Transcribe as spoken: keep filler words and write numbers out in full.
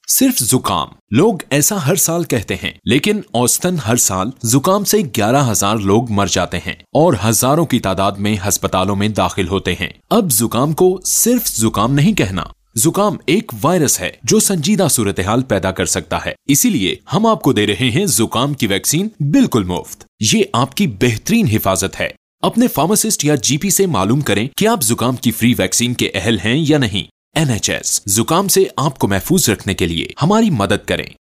सिर्फ जुकाम, लोग ऐसा हर साल कहते हैं, लेकिन औसतन हर साल जुकाम से ग्यारह हजार लोग मर जाते हैं और हजारों की तादाद में अस्पतालों में दाखिल होते हैं। अब जुकाम को सिर्फ जुकाम नहीं कहना। जुकाम एक वायरस है जो संजीदा सूरत हाल पैदा कर सकता है। इसीलिए हम आपको दे रहे हैं जुकाम की वैक्सीन बिल्कुल मुफ्त। ये आपकी बेहतरीन हिफाजत है। अपने फार्मासिस्ट या जीपी से मालूम करें कि आप जुकाम की फ्री वैक्सीन के अहल हैं या नहीं। एन एच एस जुकाम से आपको महफूज रखने के लिए हमारी मदद करें।